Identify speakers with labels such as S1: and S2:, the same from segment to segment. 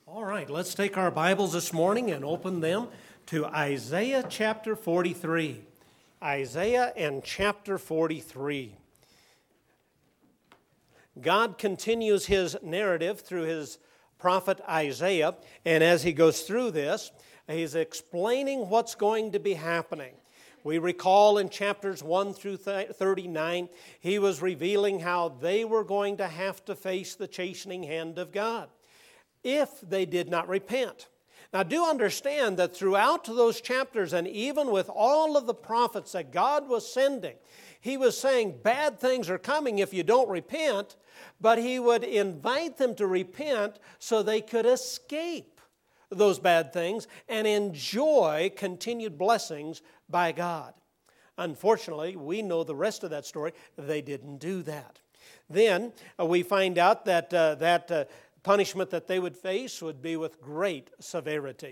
S1: All right, let's take our Bibles this morning and open them to Isaiah chapter 43. Isaiah and chapter 43. God continues his narrative through his prophet Isaiah, and as he goes through this, he's explaining what's going to be happening. We recall in chapters 1 through 39, he was revealing how they were going to have to face the chastening hand of God if they did not repent. Now do understand that throughout those chapters, and even with all of the prophets that God was sending, he was saying bad things are coming if you don't repent, but he would invite them to repent so they could escape those bad things and enjoy continued blessings by God. Unfortunately, we know the rest of that story. They didn't do that. Then we find out that punishment that they would face would be with great severity.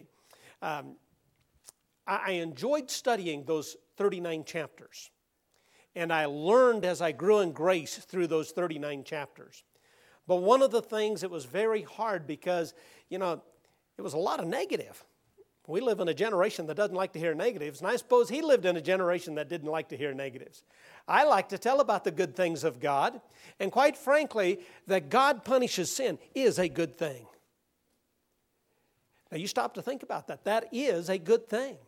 S1: I enjoyed studying those 39 chapters, and I learned as I grew in grace through those 39 chapters. But one of the things that was very hard because, it was a lot of negative. We live in a generation that doesn't like to hear negatives, and I suppose he lived in a generation that didn't like to hear negatives. I like to tell about the good things of God, and quite frankly, that God punishes sin is a good thing. Now you stop to think about that. That is a good thing.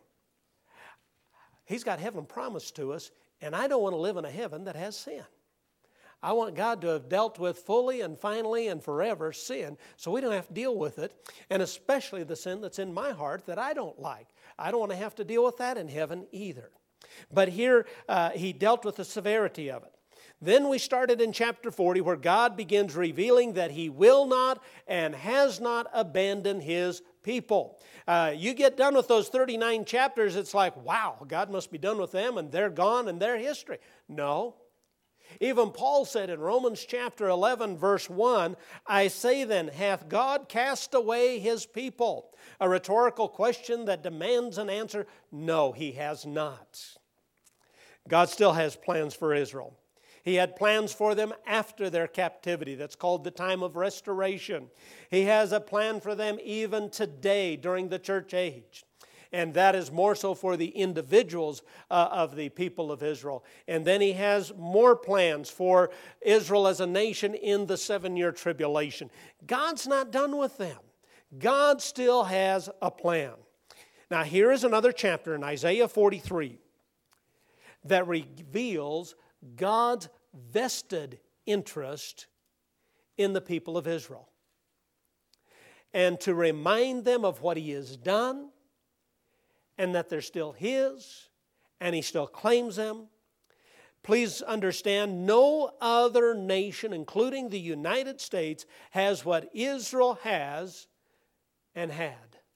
S1: He's got heaven promised to us, and I don't want to live in a heaven that has sin. I want God to have dealt with fully and finally and forever sin so we don't have to deal with it, and especially the sin that's in my heart that I don't like. I don't want to have to deal with that in heaven either. But here he dealt with the severity of it. Then we started in chapter 40 where God begins revealing that he will not and has not abandoned his people. You get done with those 39 chapters, it's like, wow, God must be done with them and they're gone and they're history. No. Even Paul said in Romans chapter 11 verse 1, I say then, hath God cast away his people? A rhetorical question that demands an answer. No, he has not. God still has plans for Israel. He had plans for them after their captivity. That's called the time of restoration. He has a plan for them even today during the church age. And that is more so for the individuals of the people of Israel. And then he has more plans for Israel as a nation in the 7-year tribulation. God's not done with them. God still has a plan. Now here is another chapter in Isaiah 43 that reveals God's vested interest in the people of Israel. And to remind them of what he has done, and that they're still his, and he still claims them. Please understand, no other nation, including the United States, has what Israel has and had.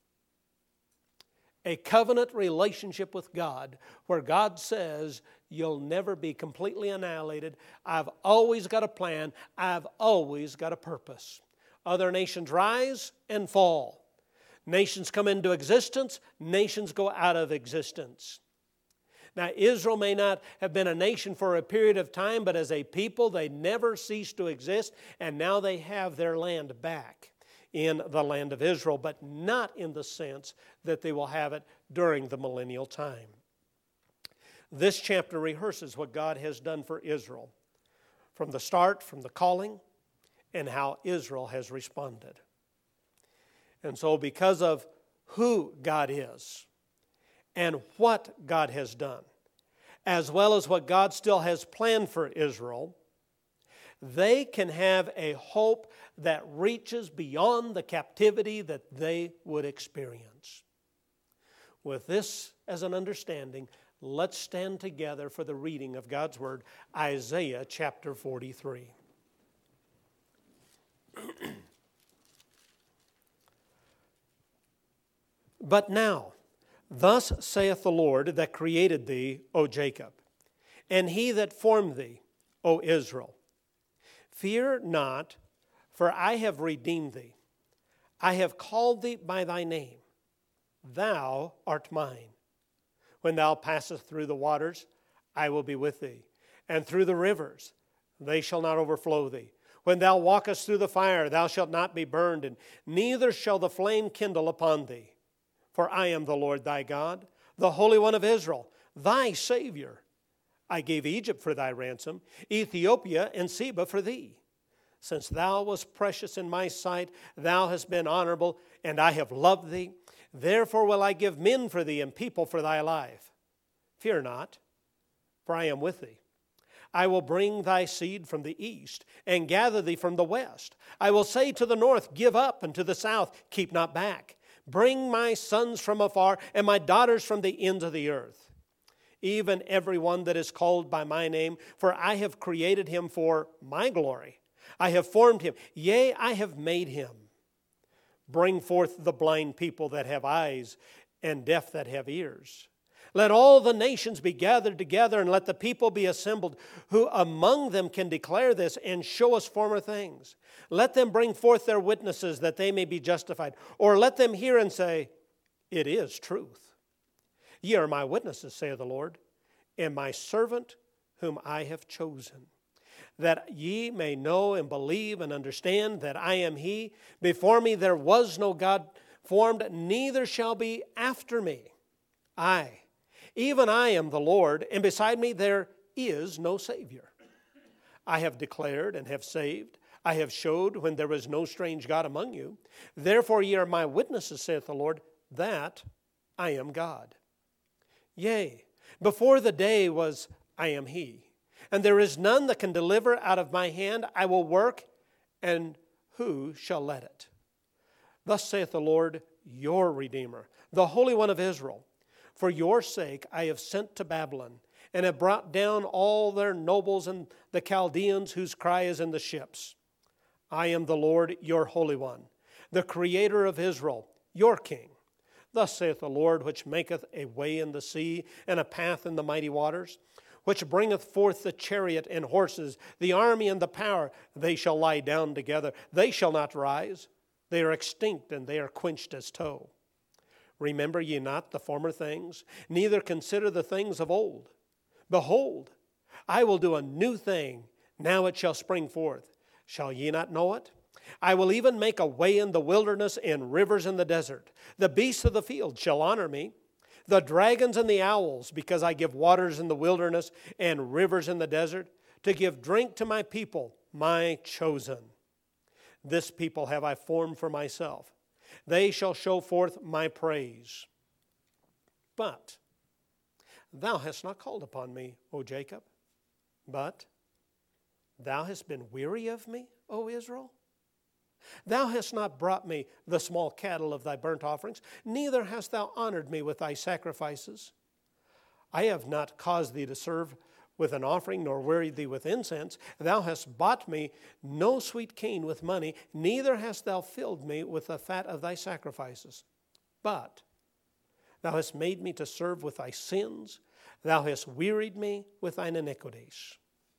S1: A covenant relationship with God, where God says, you'll never be completely annihilated. I've always got a plan. I've always got a purpose. Other nations rise and fall. Nations come into existence, nations go out of existence. Now, Israel may not have been a nation for a period of time, but as a people, they never ceased to exist, and now they have their land back in the land of Israel, but not in the sense that they will have it during the millennial time. This chapter rehearses what God has done for Israel from the start, from the calling, and how Israel has responded. And so because of who God is and what God has done, as well as what God still has planned for Israel, they can have a hope that reaches beyond the captivity that they would experience. With this as an understanding, let's stand together for the reading of God's Word, Isaiah chapter 43. But now, thus saith the Lord that created thee, O Jacob, and he that formed thee, O Israel. Fear not, for I have redeemed thee. I have called thee by thy name. Thou art mine. When thou passest through the waters, I will be with thee. And through the rivers, they shall not overflow thee. When thou walkest through the fire, thou shalt not be burned, and neither shall the flame kindle upon thee. For I am the Lord thy God, the Holy One of Israel, thy Savior. I gave Egypt for thy ransom, Ethiopia and Seba for thee. Since thou wast precious in my sight, thou hast been honorable, and I have loved thee. Therefore will I give men for thee and people for thy life. Fear not, for I am with thee. I will bring thy seed from the east, and gather thee from the west. I will say to the north, Give up, and to the south, Keep not back. Bring my sons from afar, and my daughters from the ends of the earth. Even every one that is called by my name, for I have created him for my glory. I have formed him, yea, I have made him. Bring forth the blind people that have eyes, and deaf that have ears. Let all the nations be gathered together, and let the people be assembled, who among them can declare this and show us former things. Let them bring forth their witnesses, that they may be justified. Or let them hear and say, It is truth. Ye are my witnesses, saith the Lord, and my servant whom I have chosen, that ye may know and believe and understand that I am he. Before me there was no God formed, neither shall be after me. Even I am the Lord, and beside me there is no Savior. I have declared and have saved. I have showed when there was no strange God among you. Therefore ye are my witnesses, saith the Lord, that I am God. Yea, before the day was I am he. And there is none that can deliver out of my hand. I will work, and who shall let it? Thus saith the Lord, your Redeemer, the Holy One of Israel. For your sake I have sent to Babylon, and have brought down all their nobles and the Chaldeans whose cry is in the ships. I am the Lord, your Holy One, the Creator of Israel, your King. Thus saith the Lord, which maketh a way in the sea, and a path in the mighty waters, which bringeth forth the chariot and horses, the army and the power. They shall lie down together. They shall not rise. They are extinct, and they are quenched as tow. Remember ye not the former things, neither consider the things of old. Behold, I will do a new thing. Now it shall spring forth. Shall ye not know it? I will even make a way in the wilderness and rivers in the desert. The beasts of the field shall honor me, the dragons and the owls, because I give waters in the wilderness and rivers in the desert, to give drink to my people, my chosen. This people have I formed for myself. They shall show forth my praise. But thou hast not called upon me, O Jacob, but thou hast been weary of me, O Israel. Thou hast not brought me the small cattle of thy burnt offerings, neither hast thou honored me with thy sacrifices. I have not caused thee to serve with an offering, nor wearied thee with incense. Thou hast bought me no sweet cane with money, neither hast thou filled me with the fat of thy sacrifices. But thou hast made me to serve with thy sins. Thou hast wearied me with thine iniquities.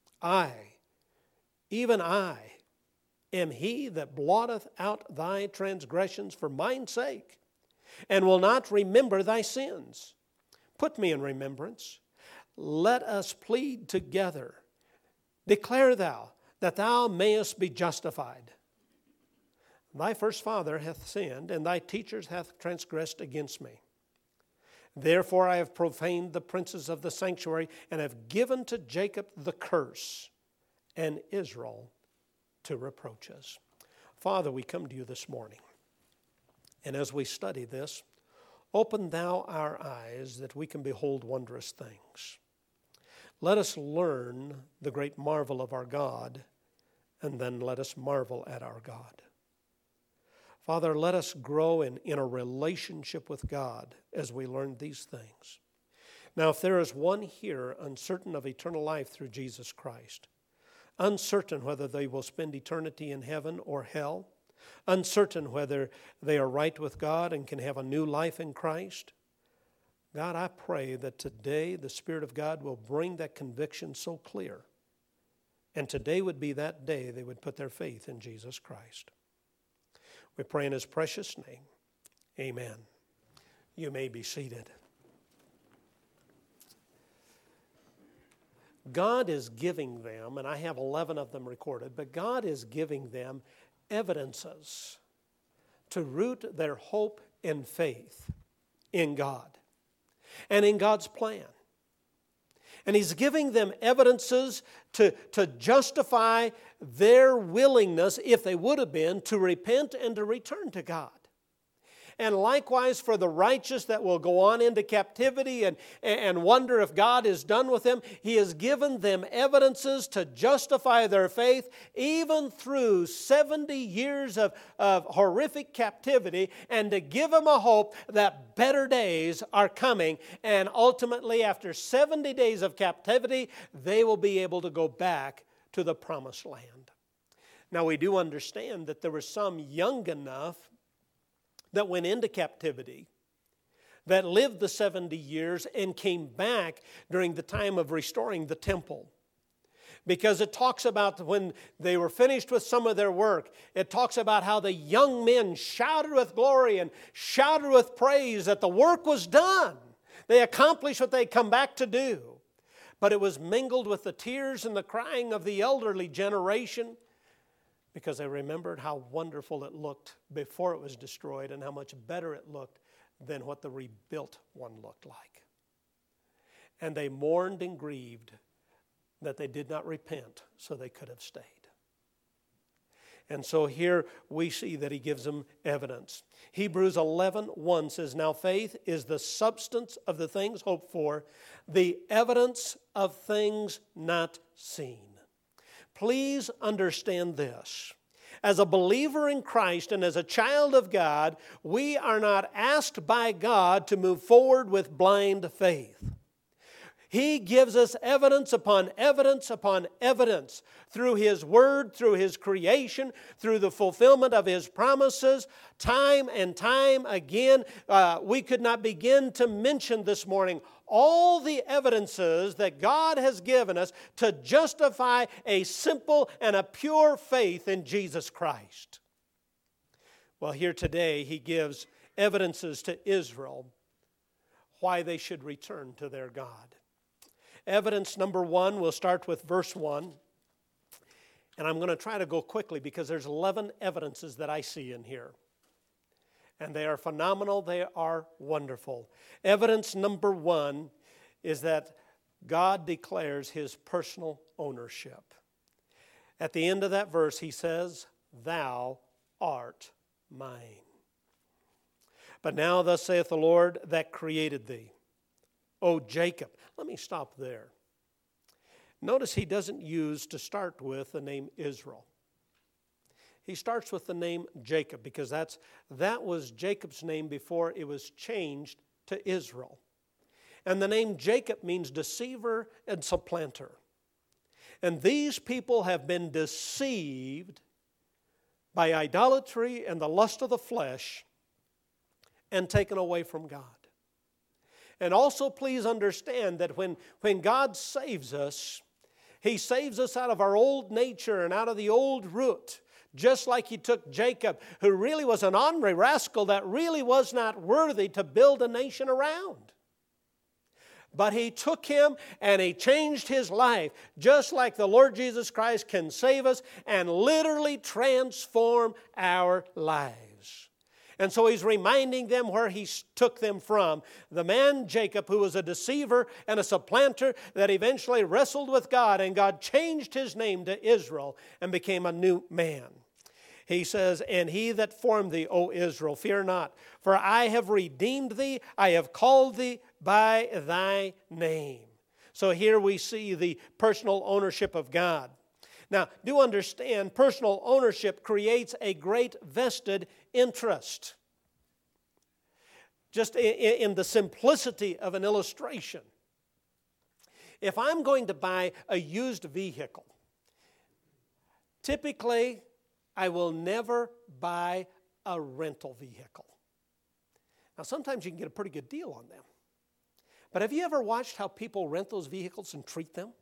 S1: Even I, am he that blotteth out thy transgressions for mine sake, and will not remember thy sins. Put me in remembrance. Let us plead together. Declare thou, that thou mayest be justified. Thy first father hath sinned, and thy teachers hath transgressed against me. Therefore I have profaned the princes of the sanctuary, and have given to Jacob the curse, and Israel to reproaches. Father, we come to you this morning, and as we study this, open thou our eyes that we can behold wondrous things. Let us learn the great marvel of our God, and then let us marvel at our God. Father, let us grow in a relationship with God as we learn these things. Now, if there is one here uncertain of eternal life through Jesus Christ, uncertain whether they will spend eternity in heaven or hell, uncertain whether they are right with God and can have a new life in Christ, God, I pray that today the Spirit of God will bring that conviction so clear. And today would be that day they would put their faith in Jesus Christ. We pray in His precious name. Amen. You may be seated. God is giving them, and I have 11 of them recorded, but God is giving them evidences to root their hope and faith in God and in God's plan. And He's giving them evidences to justify their willingness, if they would have been, to repent and to return to God. And likewise for the righteous that will go on into captivity and wonder if God is done with them, He has given them evidences to justify their faith even through 70 years of horrific captivity, and to give them a hope that better days are coming. And ultimately, after 70 days of captivity, they will be able to go back to the promised land. Now, we do understand that there were some young enough that went into captivity, that lived the 70 years and came back during the time of restoring the temple. Because it talks about when they were finished with some of their work, it talks about how the young men shouted with glory and shouted with praise that the work was done. They accomplished what they'd come back to do. But it was mingled with the tears and the crying of the elderly generation, because they remembered how wonderful it looked before it was destroyed and how much better it looked than what the rebuilt one looked like. And they mourned and grieved that they did not repent so they could have stayed. And so here we see that He gives them evidence. Hebrews 11:1 says, "Now faith is the substance of the things hoped for, the evidence of things not seen." Please understand this. As a believer in Christ and as a child of God, we are not asked by God to move forward with blind faith. He gives us evidence upon evidence upon evidence through His Word, through His creation, through the fulfillment of His promises, time and time again. We could not begin to mention this morning all the evidences that God has given us to justify a simple and a pure faith in Jesus Christ. Well, here today He gives evidences to Israel why they should return to their God. Evidence number 1, we'll start with verse 1. And I'm going to try to go quickly because there's 11 evidences that I see in here. And they are phenomenal, they are wonderful. Evidence number 1 is that God declares His personal ownership. At the end of that verse, He says, "Thou art mine. But now thus saith the Lord that created thee, O Jacob." Let me stop there. Notice He doesn't use to start with the name Israel. He starts with the name Jacob because that was Jacob's name before it was changed to Israel. And the name Jacob means deceiver and supplanter. And these people have been deceived by idolatry and the lust of the flesh and taken away from God. And also please understand that when God saves us, He saves us out of our old nature and out of the old root. Just like He took Jacob, who really was an ornery rascal that really was not worthy to build a nation around. But He took him and He changed his life, just like the Lord Jesus Christ can save us and literally transform our lives. And so He's reminding them where He took them from. The man Jacob, who was a deceiver and a supplanter that eventually wrestled with God, and God changed his name to Israel and became a new man. He says, "And He that formed thee, O Israel, fear not, for I have redeemed thee, I have called thee by thy name." So here we see the personal ownership of God. Now, do understand, personal ownership creates a great vested interest. Just in the simplicity of an illustration. If I'm going to buy a used vehicle, typically I will never buy a rental vehicle. Now, sometimes you can get a pretty good deal on them. But have you ever watched how people rent those vehicles and treat them?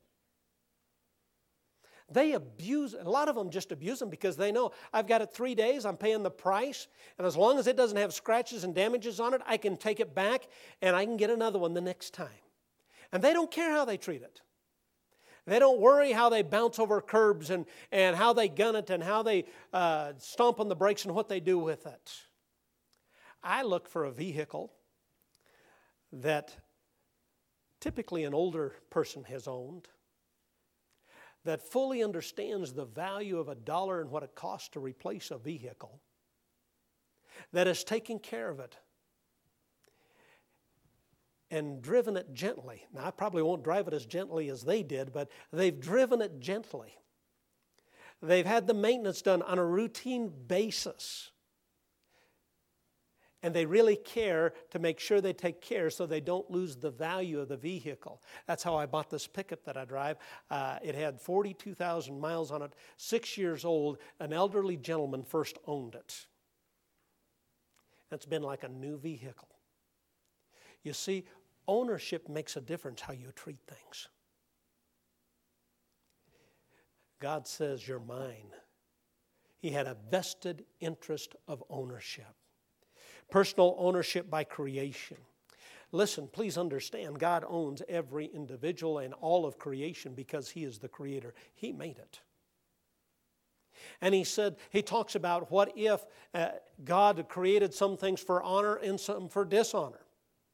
S1: They abuse, a lot of them just abuse them because they know, I've got it 3 days, I'm paying the price, and as long as it doesn't have scratches and damages on it, I can take it back and I can get another one the next time. And they don't care how they treat it. They don't worry how they bounce over curbs and how they gun it and how they stomp on the brakes and what they do with it. I look for a vehicle that typically an older person has owned, that fully understands the value of $1 and what it costs to replace a vehicle, that is taking care of it and driven it gently. Now, I probably won't drive it as gently as they did, but they've driven it gently. They've had the maintenance done on a routine basis. And they really care to make sure they take care so they don't lose the value of the vehicle. That's how I bought this pickup that I drive. It had 42,000 miles on it, 6 years old. An elderly gentleman first owned it. It's been like a new vehicle. You see, ownership makes a difference how you treat things. God says, you're mine. He had a vested interest of ownership. Personal ownership by creation. Listen, please understand, God owns every individual and all of creation because He is the Creator. He made it. And He talks about what if God created some things for honor and some for dishonor.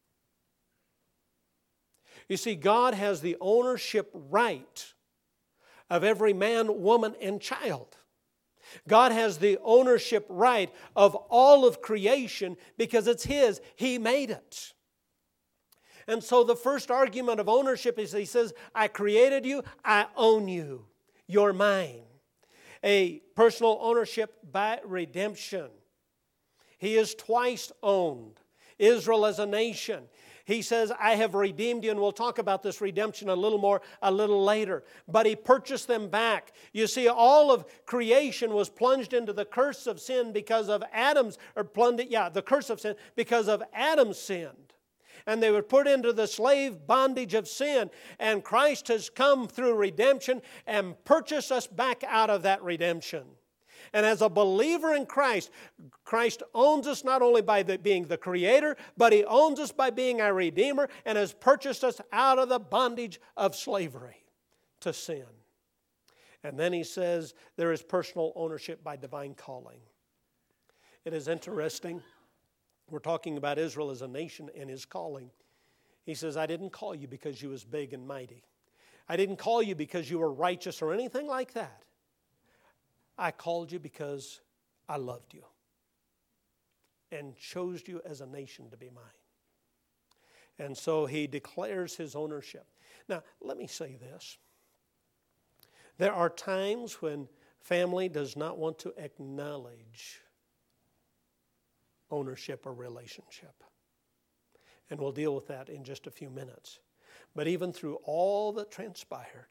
S1: You see, God has the ownership right of every man, woman, and child. God has the ownership right of all of creation because it's His. He made it. And so the first argument of ownership is He says, I created you, I own you. You're mine. A personal ownership by redemption. He is twice owned. Israel as a nation. He says, I have redeemed you, and we'll talk about this redemption a little more a little later. But He purchased them back. You see, all of creation was plunged into the curse of sin because of the curse of sin because of Adam sinned. And they were put into the slave bondage of sin. And Christ has come through redemption and purchased us back out of that redemption. And as a believer in Christ, Christ owns us not only by being the Creator, but He owns us by being our Redeemer and has purchased us out of the bondage of slavery to sin. And then He says there is personal ownership by divine calling. It is interesting. We're talking about Israel as a nation and His calling. He says, I didn't call you because you was big and mighty. I didn't call you because you were righteous or anything like that. I called you because I loved you and chose you as a nation to be mine. And so He declares His ownership. Now, let me say this. There are times when family does not want to acknowledge ownership or relationship. And we'll deal with that in just a few minutes. But even through all that transpired,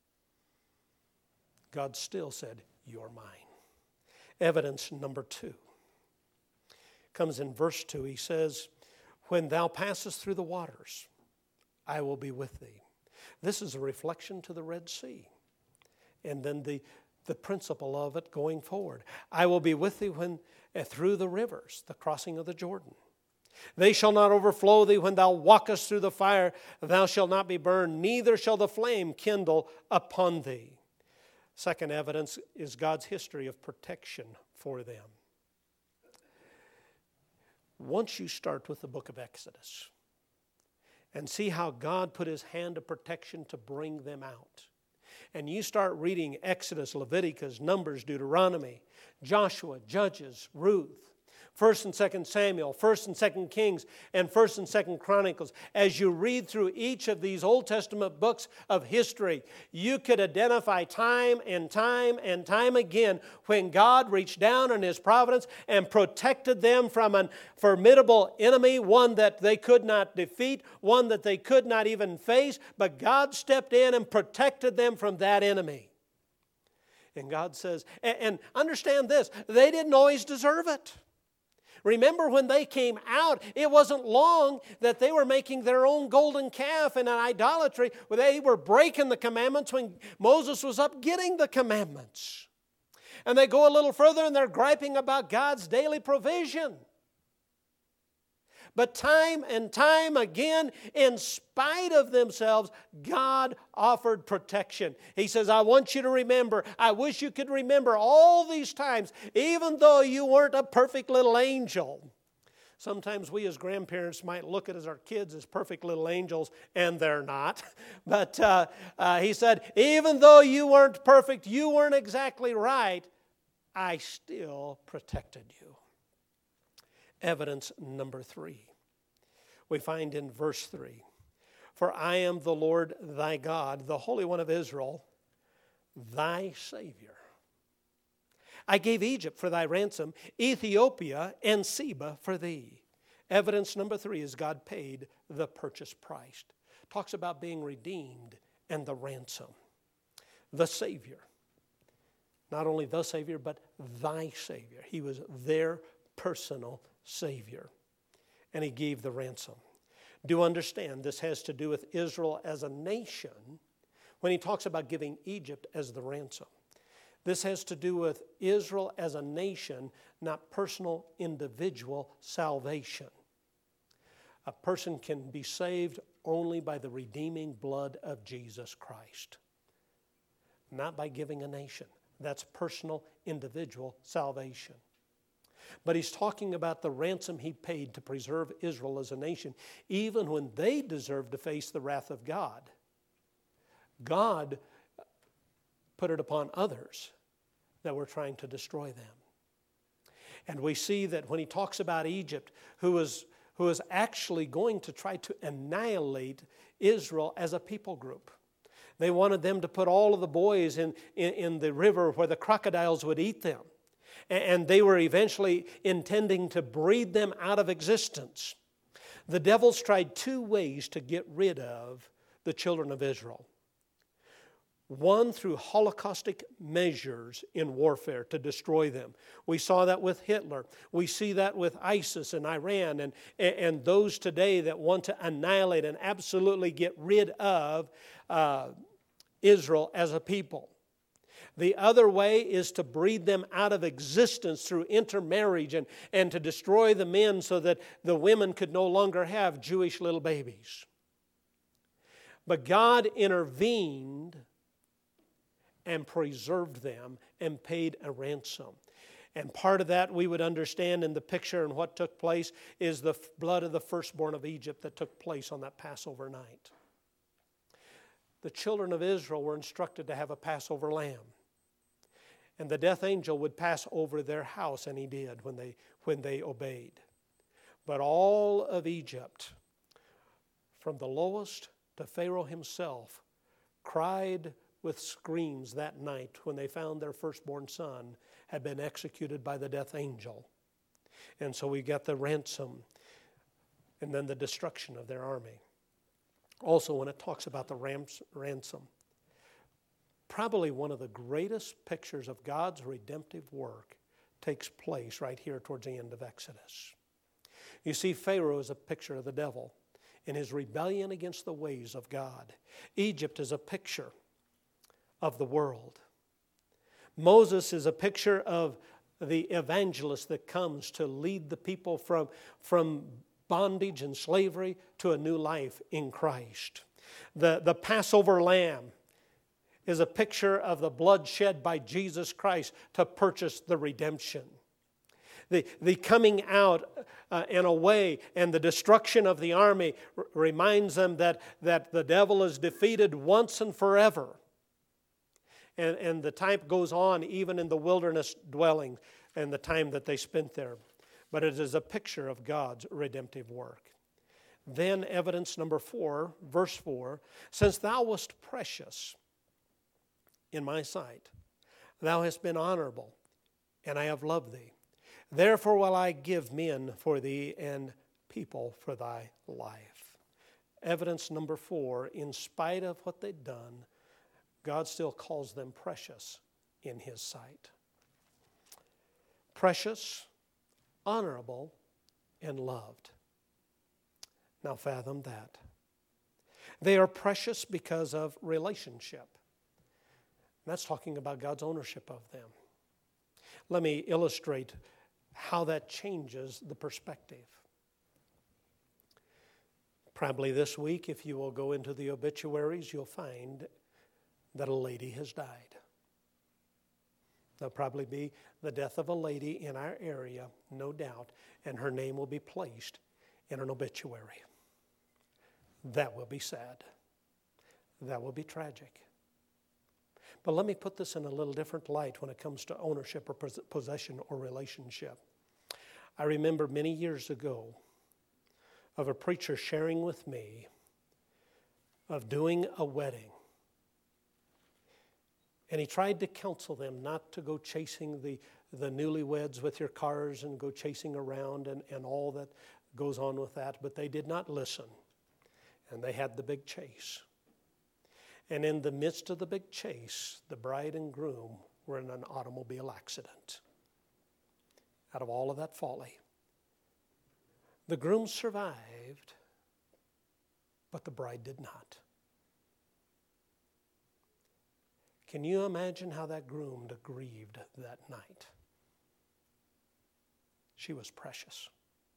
S1: God still said, you're mine. Evidence number 2 comes in verse 2. He says, when thou passest through the waters, I will be with thee. This is a reflection to the Red Sea. And then the principle of it going forward. I will be with thee through the rivers, the crossing of the Jordan. They shall not overflow thee when thou walkest through the fire. Thou shalt not be burned, neither shall the flame kindle upon thee. Second evidence is God's history of protection for them. Once you start with the book of Exodus and see how God put His hand of protection to bring them out, and you start reading Exodus, Leviticus, Numbers, Deuteronomy, Joshua, Judges, Ruth, 1st and 2nd Samuel, 1st and 2nd Kings, and 1st and 2nd Chronicles. As you read through each of these Old Testament books of history, you could identify time and time and time again when God reached down in His providence and protected them from a formidable enemy, one that they could not defeat, one that they could not even face, but God stepped in and protected them from that enemy. And God says, and understand this, they didn't always deserve it. Remember when they came out, it wasn't long that they were making their own golden calf and an idolatry. They were breaking the commandments when Moses was up getting the commandments. And they go a little further and they're griping about God's daily provision. But time and time again, in spite of themselves, God offered protection. He says, I want you to remember, I wish you could remember all these times, even though you weren't a perfect little angel. Sometimes we as grandparents might look at our kids as perfect little angels, and they're not. But he said, even though you weren't perfect, you weren't exactly right, I still protected you. Evidence number 3. We find in verse 3, for I am the Lord thy God, the Holy One of Israel, thy Savior. I gave Egypt for thy ransom, Ethiopia and Seba for thee. Evidence number 3 is God paid the purchase price. Talks about being redeemed and the ransom. The Savior. Not only the Savior, but thy Savior. He was their personal Savior. And he gave the ransom. Do understand this has to do with Israel as a nation when he talks about giving Egypt as the ransom. This has to do with Israel as a nation, not personal individual salvation. A person can be saved only by the redeeming blood of Jesus Christ, not by giving a nation. That's personal individual salvation. But he's talking about the ransom he paid to preserve Israel as a nation, even when they deserved to face the wrath of God. God put it upon others that were trying to destroy them. And we see that when he talks about Egypt, who was actually going to try to annihilate Israel as a people group. They wanted them to put all of the boys in the river where the crocodiles would eat them. And they were eventually intending to breed them out of existence. The devils tried 2 ways to get rid of the children of Israel. One, through holocaustic measures in warfare to destroy them. We saw that with Hitler. We see that with ISIS and Iran and those today that want to annihilate and absolutely get rid of Israel as a people. The other way is to breed them out of existence through intermarriage and to destroy the men so that the women could no longer have Jewish little babies. But God intervened and preserved them and paid a ransom. And part of that we would understand in the picture and what took place is the blood of the firstborn of Egypt that took place on that Passover night. The children of Israel were instructed to have a Passover lamb. And the death angel would pass over their house, and he did when they obeyed. But all of Egypt, from the lowest to Pharaoh himself, cried with screams that night when they found their firstborn son had been executed by the death angel. And so we got the ransom and then the destruction of their army. Also, when it talks about the ransom, probably one of the greatest pictures of God's redemptive work takes place right here towards the end of Exodus. You see, Pharaoh is a picture of the devil in his rebellion against the ways of God. Egypt is a picture of the world. Moses is a picture of the evangelist that comes to lead the people from bondage and slavery to a new life in Christ. The Passover lamb is a picture of the blood shed by Jesus Christ to purchase the redemption. The coming out and away and the destruction of the army reminds them that the devil is defeated once and forever. And the type goes on even in the wilderness dwelling and the time that they spent there. But it is a picture of God's redemptive work. Then evidence number 4, verse 4, since thou wast precious in my sight, thou hast been honorable, and I have loved thee. Therefore will I give men for thee and people for thy life. Evidence number 4, in spite of what they'd done, God still calls them precious in His sight. Precious, honorable, and loved. Now fathom that. They are precious because of relationship. That's talking about God's ownership of them. Let me illustrate how that changes the perspective. Probably this week, if you will go into the obituaries, you'll find that a lady has died. There'll probably be the death of a lady in our area, no doubt, and her name will be placed in an obituary. That will be sad. That will be tragic. But let me put this in a little different light when it comes to ownership or possession or relationship. I remember many years ago of a preacher sharing with me of doing a wedding. And he tried to counsel them not to go chasing the newlyweds with your cars and go chasing around and all that goes on with that. But they did not listen. And they had the big chase. And in the midst of the big chase, the bride and groom were in an automobile accident. Out of all of that folly. The groom survived, but the bride did not. Can you imagine how that groom grieved that night? She was precious.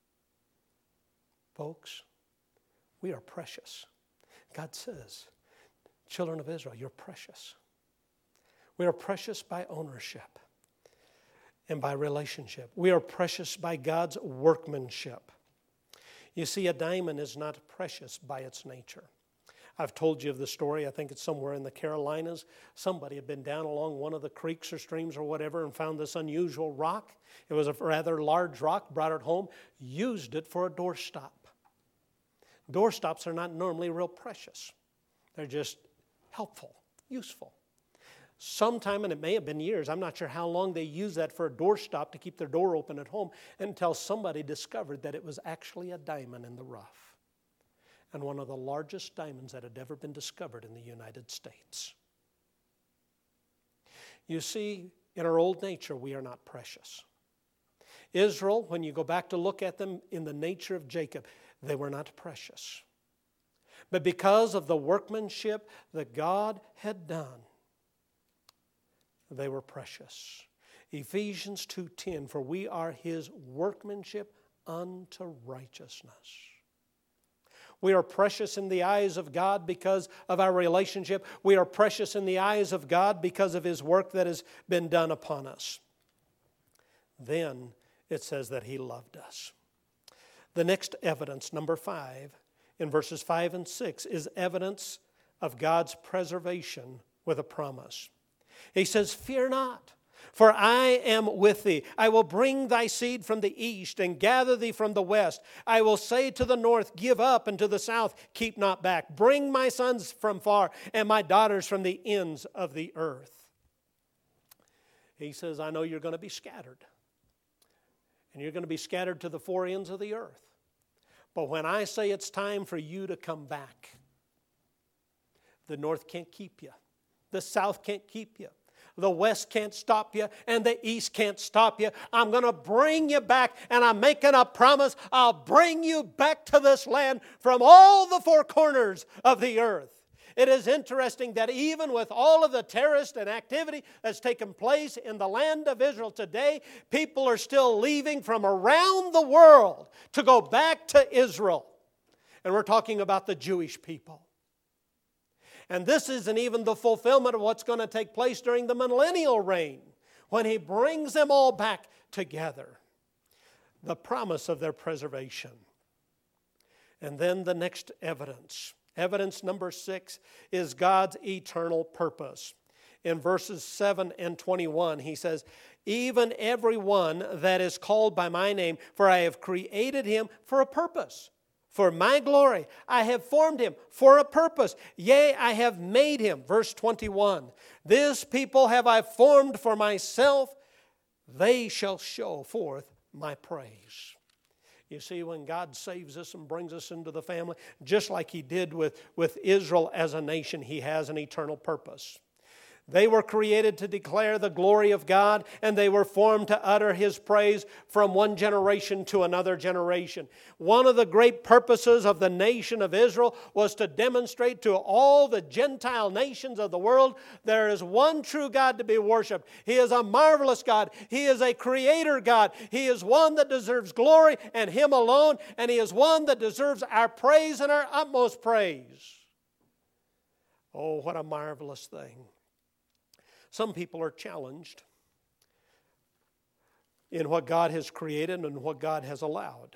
S1: Folks, we are precious. God says, children of Israel, you're precious. We are precious by ownership and by relationship. We are precious by God's workmanship. You see, a diamond is not precious by its nature. I've told you of the story, I think it's somewhere in the Carolinas. Somebody had been down along one of the creeks or streams or whatever and found this unusual rock. It was a rather large rock, brought it home, used it for a doorstop. Doorstops are not normally real precious. They're just helpful, useful. Sometime, and it may have been years, I'm not sure how long they used that for a doorstop to keep their door open at home until somebody discovered that it was actually a diamond in the rough. And one of the largest diamonds that had ever been discovered in the United States. You see, in our old nature, we are not precious. Israel, when you go back to look at them in the nature of Jacob, they were not precious. But because of the workmanship that God had done, they were precious. Ephesians 2:10, for we are His workmanship unto righteousness. We are precious in the eyes of God because of our relationship. We are precious in the eyes of God because of His work that has been done upon us. Then it says that He loved us. The next evidence, number 5, in verses 5 and 6, is evidence of God's preservation with a promise. He says, fear not, for I am with thee. I will bring thy seed from the east and gather thee from the west. I will say to the north, give up, and to the south, keep not back. Bring my sons from far and my daughters from the ends of the earth. He says, I know you're going to be scattered. And you're going to be scattered to the four ends of the earth. But when I say it's time for you to come back, the north can't keep you. The south can't keep you. The west can't stop you, and the east can't stop you. I'm going to bring you back, and I'm making a promise. I'll bring you back to this land from all the four corners of the earth. It is interesting that even with all of the terrorist and activity that's taken place in the land of Israel today, people are still leaving from around the world to go back to Israel. And we're talking about the Jewish people. And this isn't even the fulfillment of what's going to take place during the millennial reign, when He brings them all back together. The promise of their preservation. And then the next evidence. Evidence number 6 is God's eternal purpose. In verses 7 and 21, He says, even every one that is called by my name, for I have created him for a purpose. For my glory, I have formed him for a purpose. Yea, I have made him. Verse 21. This people have I formed for myself. They shall show forth my praise. You see, when God saves us and brings us into the family, just like He did with Israel as a nation, He has an eternal purpose. They were created to declare the glory of God, and they were formed to utter His praise from one generation to another generation. One of the great purposes of the nation of Israel was to demonstrate to all the Gentile nations of the world there is one true God to be worshiped. He is a marvelous God. He is a creator God. He is one that deserves glory and Him alone, and He is one that deserves our praise and our utmost praise. Oh, what a marvelous thing. Some people are challenged in what God has created and what God has allowed.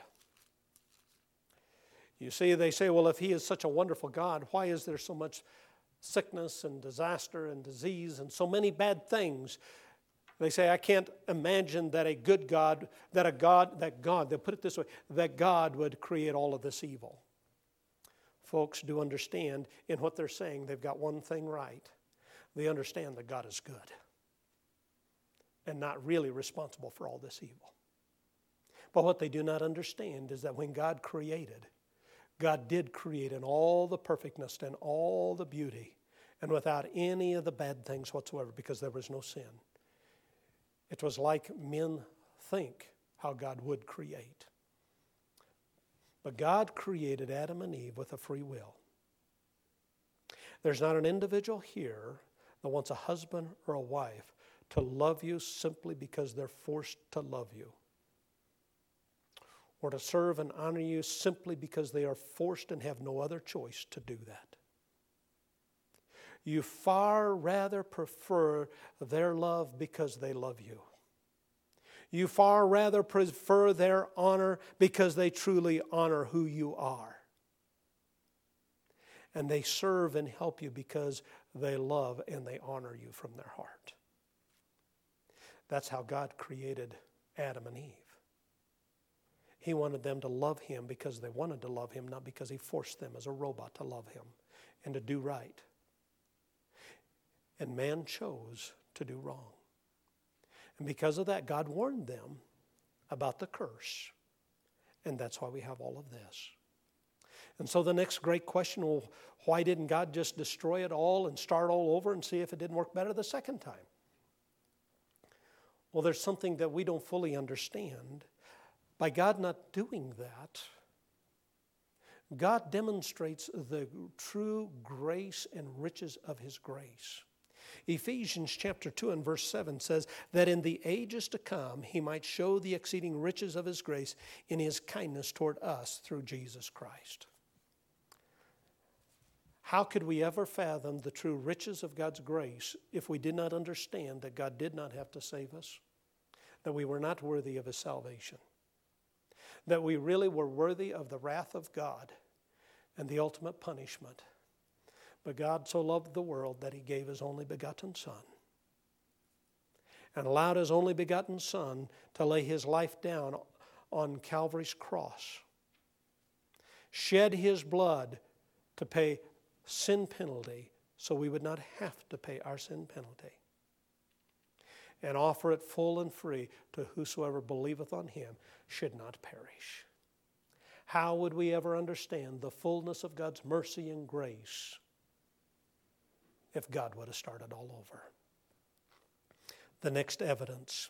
S1: You see, they say, well, if He is such a wonderful God, why is there so much sickness and disaster and disease and so many bad things? They say, I can't imagine that a good God, they'll put it this way, that God would create all of this evil. Folks do understand in what they're saying, they've got one thing right. They understand that God is good and not really responsible for all this evil. But what they do not understand is that when God created, God did create in all the perfectness and all the beauty and without any of the bad things whatsoever, because there was no sin. It was like men think how God would create. But God created Adam and Eve with a free will. There's not an individual here that wants a husband or a wife to love you simply because they're forced to love you, or to serve and honor you simply because they are forced and have no other choice to do that. You far rather prefer their love because they love you. You far rather prefer their honor because they truly honor who you are. And they serve and help you because they love and they honor you from their heart. That's how God created Adam and Eve. He wanted them to love Him because they wanted to love Him, not because He forced them as a robot to love Him and to do right. And man chose to do wrong. And because of that, God warned them about the curse. And that's why we have all of this. And so the next great question, well, why didn't God just destroy it all and start all over and see if it didn't work better the second time? Well, there's something that we don't fully understand. By God not doing that, God demonstrates the true grace and riches of His grace. Ephesians chapter 2 and verse 7 says that in the ages to come He might show the exceeding riches of His grace in His kindness toward us through Jesus Christ. How could we ever fathom the true riches of God's grace if we did not understand that God did not have to save us, that we were not worthy of His salvation, that we really were worthy of the wrath of God and the ultimate punishment? But God so loved the world that He gave His only begotten Son and allowed His only begotten Son to lay His life down on Calvary's cross, shed His blood to pay sin penalty so we would not have to pay our sin penalty, and offer it full and free to whosoever believeth on Him should not perish. How would we ever understand the fullness of God's mercy and grace if God would have started all over? The next evidence,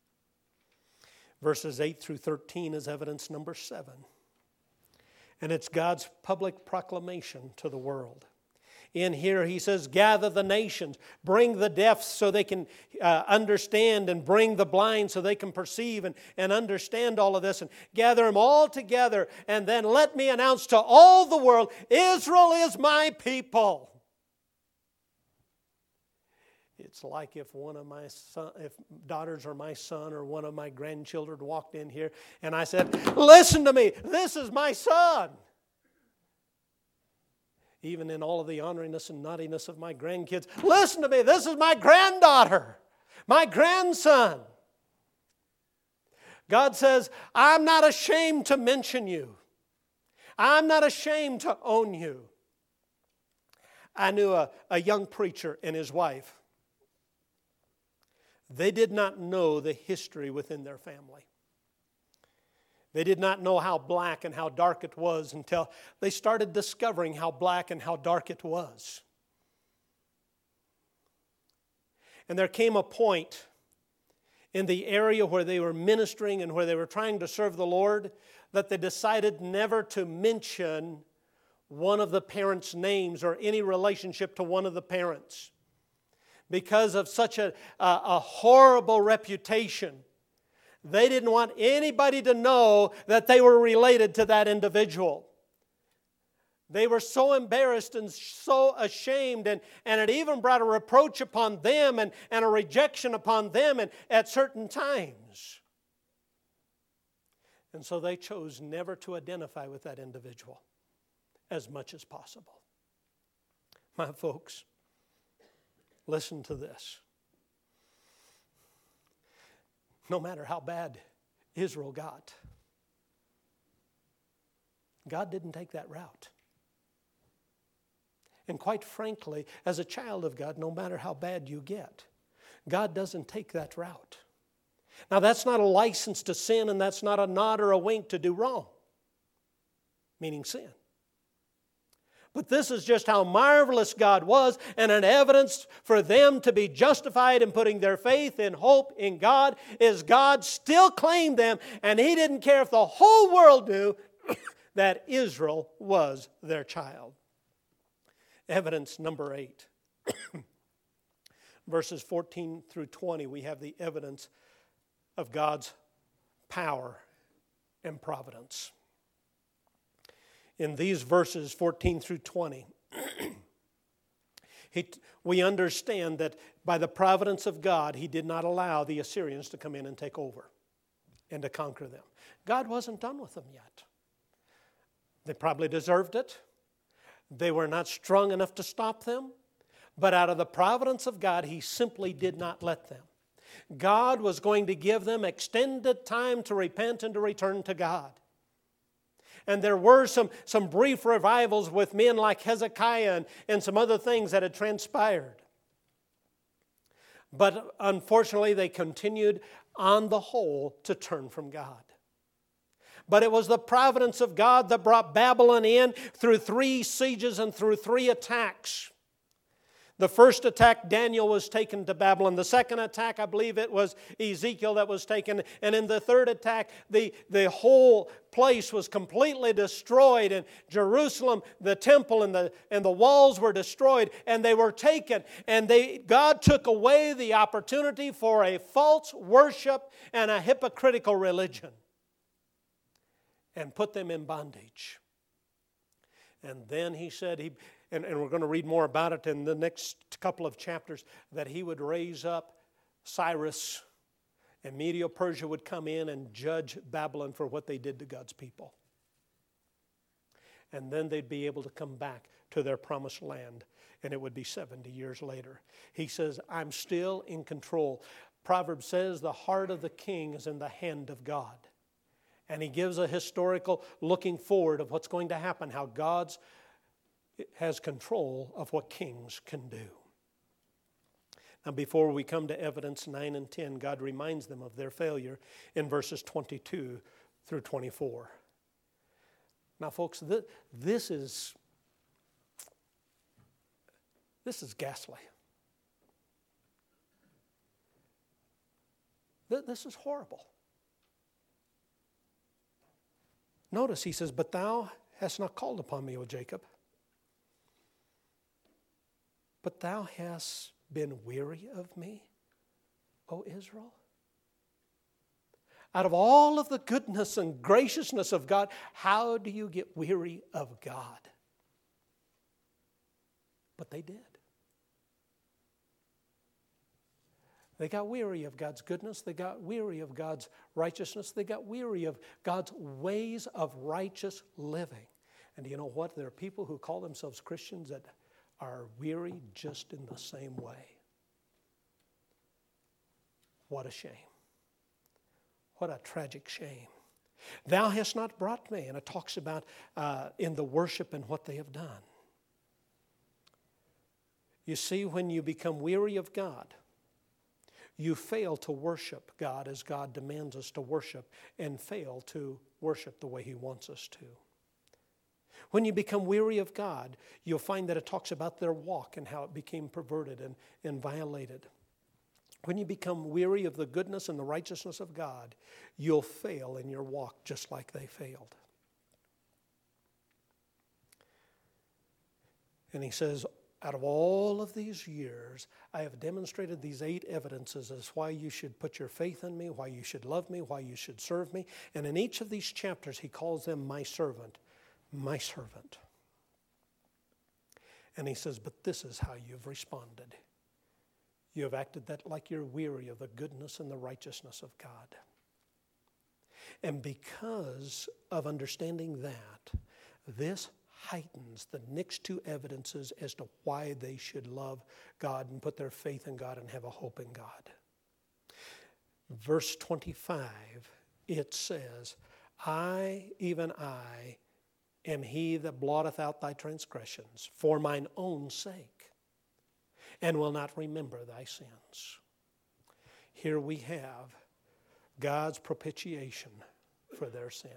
S1: verses 8 through 13, is evidence number 7. And it's God's public proclamation to the world. In here He says, gather the nations, bring the deaf so they can understand, and bring the blind so they can perceive and understand all of this, and gather them all together, and then let me announce to all the world, Israel is my people. It's like if one of my daughters or my son or one of my grandchildren walked in here and I said, listen to me, this is my son. Even in all of the honoriness and naughtiness of my grandkids, listen to me, this is my granddaughter, my grandson. God says, I'm not ashamed to mention you. I'm not ashamed to own you. I knew a young preacher and his wife. They did not know the history within their family. They did not know how black and how dark it was until they started discovering how black and how dark it was. And there came a point in the area where they were ministering and where they were trying to serve the Lord that they decided never to mention one of the parents' names or any relationship to one of the parents because of such a horrible reputation. They didn't want anybody to know that they were related to that individual. They were so embarrassed and so ashamed, and it even brought a reproach upon them and a rejection upon them at certain times. And so they chose never to identify with that individual as much as possible. My folks, listen to this. No matter how bad Israel got, God didn't take that route. And quite frankly, as a child of God, no matter how bad you get, God doesn't take that route. Now, that's not a license to sin, and that's not a nod or a wink to do wrong, meaning sin. But this is just how marvelous God was, and an evidence for them to be justified in putting their faith and hope in God is God still claimed them, and He didn't care if the whole world knew that Israel was their child. Evidence number 8. Verses 14 through 20, we have the evidence of God's power and providence. In these verses, 14 through 20, we understand that by the providence of God, He did not allow the Assyrians to come in and take over and to conquer them. God wasn't done with them yet. They probably deserved it. They were not strong enough to stop them. But out of the providence of God, He simply did not let them. God was going to give them extended time to repent and to return to God. And there were some brief revivals with men like Hezekiah and some other things that had transpired. But unfortunately, they continued on the whole to turn from God. But it was the providence of God that brought Babylon in through 3 sieges and through 3 attacks. The first attack, Daniel was taken to Babylon. The second attack, I believe it was Ezekiel that was taken. And in the third attack, the whole place was completely destroyed. And Jerusalem, the temple and the walls were destroyed. And they were taken. And God took away the opportunity for a false worship and a hypocritical religion and put them in bondage. And then He said, and we're going to read more about it in the next couple of chapters, that He would raise up Cyrus, and Medo-Persia would come in and judge Babylon for what they did to God's people. And then they'd be able to come back to their promised land, and it would be 70 years later. He says, I'm still in control. Proverbs says the heart of the king is in the hand of God. And he gives a historical looking forward of what's going to happen, how God has control of what kings can do. Now, before we come to evidence 9 and 10, God reminds them of their failure in verses 22 through 24. Now, folks, this is ghastly. This is horrible. Notice He says, but thou hast not called upon me, O Jacob. But thou hast been weary of me, O Israel. Out of all of the goodness and graciousness of God, how do you get weary of God? But they did. They got weary of God's goodness. They got weary of God's righteousness. They got weary of God's ways of righteous living. And do you know what? There are people who call themselves Christians that are weary just in the same way. What a shame. What a tragic shame. Thou hast not brought me. And it talks about in the worship and what they have done. You see, when you become weary of God, you fail to worship God as God demands us to worship and fail to worship the way He wants us to. When you become weary of God, you'll find that it talks about their walk and how it became perverted and violated. when you become weary of the goodness and the righteousness of God, you'll fail in your walk just like they failed. And he says, out of all of these years, I have demonstrated these 8 evidences as why you should put your faith in me, why you should love me, why you should serve me. And in each of these chapters, he calls them my servant, my servant. And he says, but this is how you've responded. You have acted that like you're weary of the goodness and the righteousness of God. And because of understanding that, this heightens the next 2 evidences as to why they should love God and put their faith in God and have a hope in God. Verse 25, it says, I, even I, am he that blotteth out thy transgressions for mine own sake, and will not remember thy sins. Here we have God's propitiation for their sin.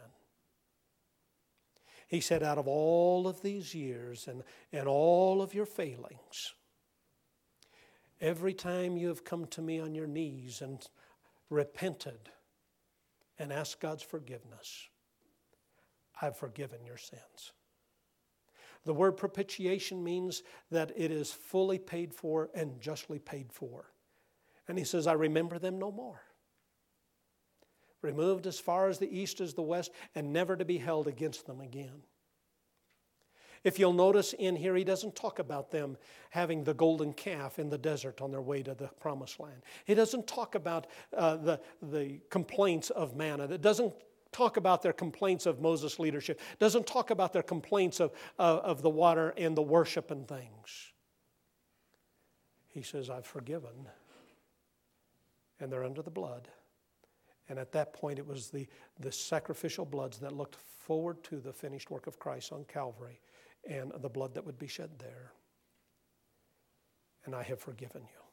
S1: He said, out of all of these years and all of your failings, every time you have come to me on your knees and repented and asked God's forgiveness, I've forgiven your sins. The word propitiation means that it is fully paid for and justly paid for. And he says, I remember them no more. Removed as far as the east as the west, and never to be held against them again. If you'll notice in here, he doesn't talk about them having the golden calf in the desert on their way to the promised land. He doesn't talk about the complaints of manna. It doesn't talk about their complaints of Moses' leadership. It doesn't talk about their complaints of the water and the worship and things. He says, I've forgiven, and they're under the blood. And at that point, it was the sacrificial bloods that looked forward to the finished work of Christ on Calvary and the blood that would be shed there. And I have forgiven you.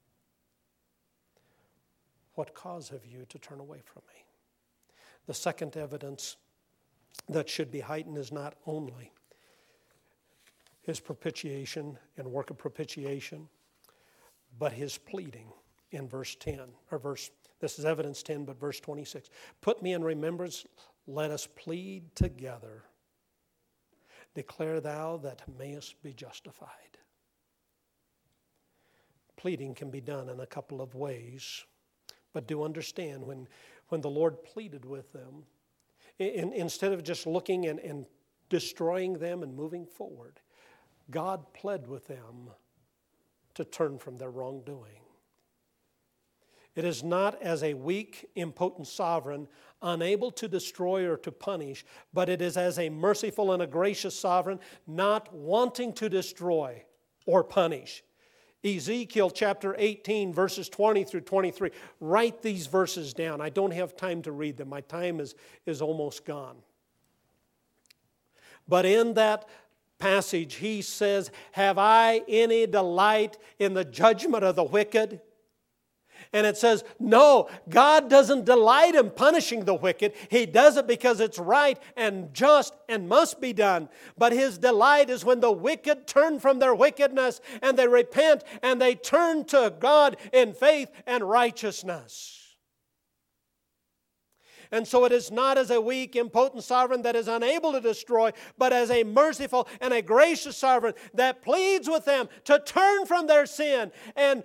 S1: What cause have you to turn away from me? The second evidence that should be heightened is not only his propitiation and work of propitiation, but his pleading in verse 10, this is evidence 10, but verse 26. Put me in remembrance, let us plead together. Declare thou that mayest be justified. Pleading can be done in a couple of ways, but do understand when the Lord pleaded with them, instead of just looking and destroying them and moving forward, God pled with them to turn from their wrongdoing. It is not as a weak, impotent sovereign, unable to destroy or to punish, but it is as a merciful and a gracious sovereign, not wanting to destroy or punish. Ezekiel chapter 18, verses 20 through 23. Write these verses down. I don't have time to read them. My time is almost gone. But in that passage, he says, have I any delight in the judgment of the wicked? And it says, no, God doesn't delight in punishing the wicked. He does it because it's right and just and must be done. But His delight is when the wicked turn from their wickedness and they repent and they turn to God in faith and righteousness. And so it is not as a weak, impotent sovereign that is unable to destroy, but as a merciful and a gracious sovereign that pleads with them to turn from their sin and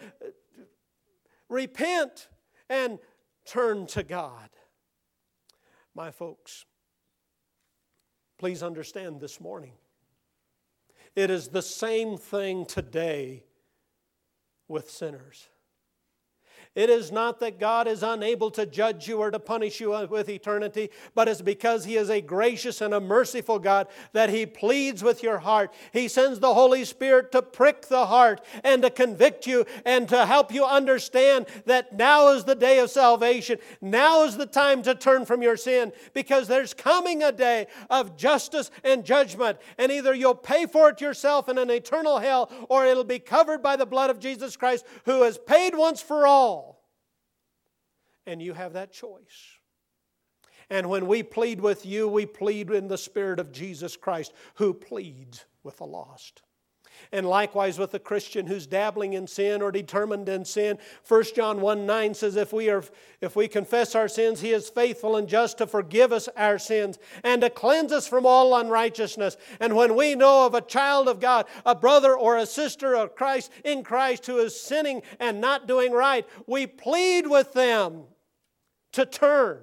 S1: repent and turn to God. My folks, please understand this morning, it is the same thing today with sinners. It is not that God is unable to judge you or to punish you with eternity, but it's because He is a gracious and a merciful God that He pleads with your heart. He sends the Holy Spirit to prick the heart and to convict you and to help you understand that now is the day of salvation. Now is the time to turn from your sin, because there's coming a day of justice and judgment, and either you'll pay for it yourself in an eternal hell, or it'll be covered by the blood of Jesus Christ, who has paid once for all. And you have that choice. And when we plead with you, we plead in the Spirit of Jesus Christ, who pleads with the lost. And likewise with the Christian who's dabbling in sin or determined in sin. 1 John 1:9 says, if we confess our sins, He is faithful and just to forgive us our sins and to cleanse us from all unrighteousness. And when we know of a child of God, a brother or a sister of Christ in Christ who is sinning and not doing right, we plead with them to turn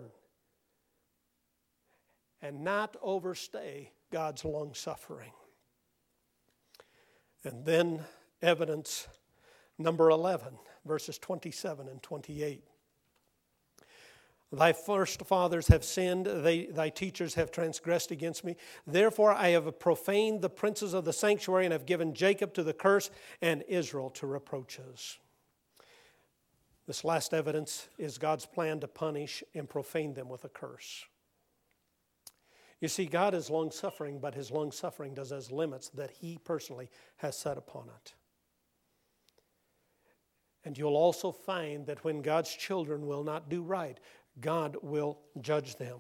S1: and not overstay God's long suffering. And then evidence number 11, verses 27 and 28. Thy first fathers have sinned, thy teachers have transgressed against me. Therefore I have profaned the princes of the sanctuary and have given Jacob to the curse and Israel to reproaches. This last evidence is God's plan to punish and profane them with a curse. You see, God is long-suffering, but His long-suffering does have limits that He personally has set upon it. And you'll also find that when God's children will not do right, God will judge them.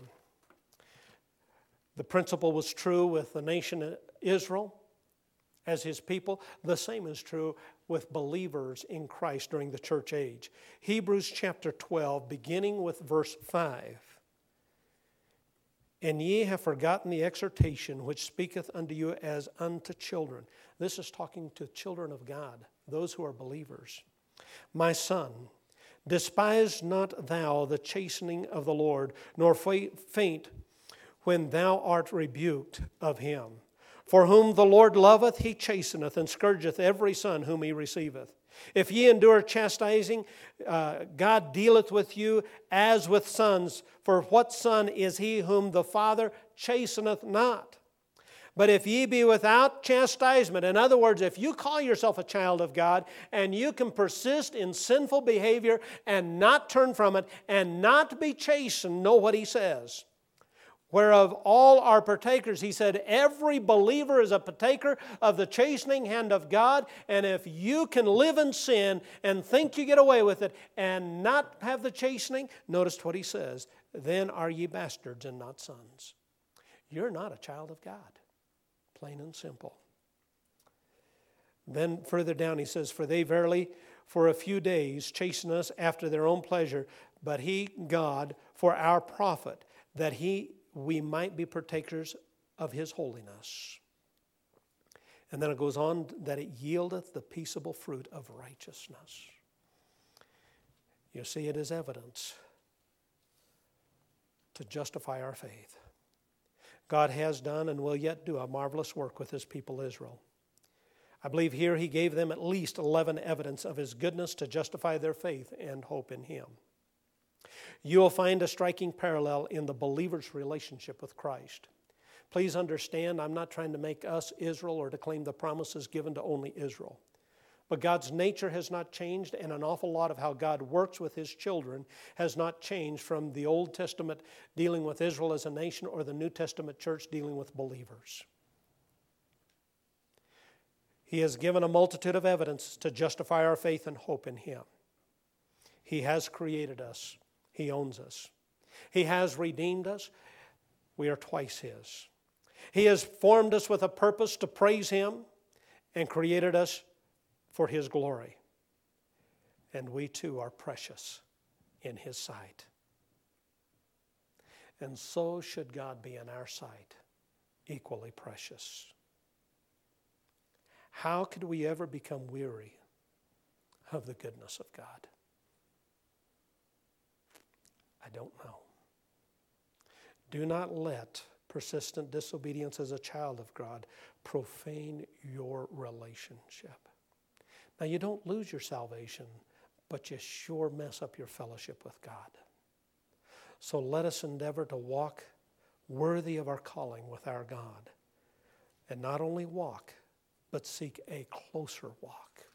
S1: The principle was true with the nation Israel as His people. The same is true with believers in Christ during the church age. Hebrews chapter 12, beginning with verse 5. And ye have forgotten the exhortation which speaketh unto you as unto children. This is talking to children of God, those who are believers. My son, despise not thou the chastening of the Lord, nor faint when thou art rebuked of Him. For whom the Lord loveth, He chasteneth, and scourgeth every son whom He receiveth. If ye endure chastising, God dealeth with you as with sons. For what son is he whom the Father chasteneth not? But if ye be without chastisement, in other words, if you call yourself a child of God and you can persist in sinful behavior and not turn from it and not be chastened, know what He says. Whereof all are partakers. He said every believer is a partaker of the chastening hand of God. And if you can live in sin and think you get away with it and not have the chastening, notice what He says, then are ye bastards and not sons. You're not a child of God. Plain and simple. Then further down He says, for they verily for a few days chasten us after their own pleasure, but He, God, for our profit, that we might be partakers of His holiness. And then it goes on that it yieldeth the peaceable fruit of righteousness. You see, it is evidence to justify our faith. God has done and will yet do a marvelous work with His people Israel. I believe here He gave them at least 11 evidence of His goodness to justify their faith and hope in Him. You will find a striking parallel in the believer's relationship with Christ. Please understand, I'm not trying to make us Israel or to claim the promises given to only Israel. But God's nature has not changed, and an awful lot of how God works with His children has not changed from the Old Testament dealing with Israel as a nation or the New Testament church dealing with believers. He has given a multitude of evidence to justify our faith and hope in Him. He has created us. He owns us. He has redeemed us. We are twice His. He has formed us with a purpose to praise Him and created us for His glory. And we too are precious in His sight. And so should God be in our sight, equally precious. How could we ever become weary of the goodness of God? I don't know. Do not let persistent disobedience as a child of God profane your relationship. Now, you don't lose your salvation, but you sure mess up your fellowship with God. So let us endeavor to walk worthy of our calling with our God. And not only walk, but seek a closer walk.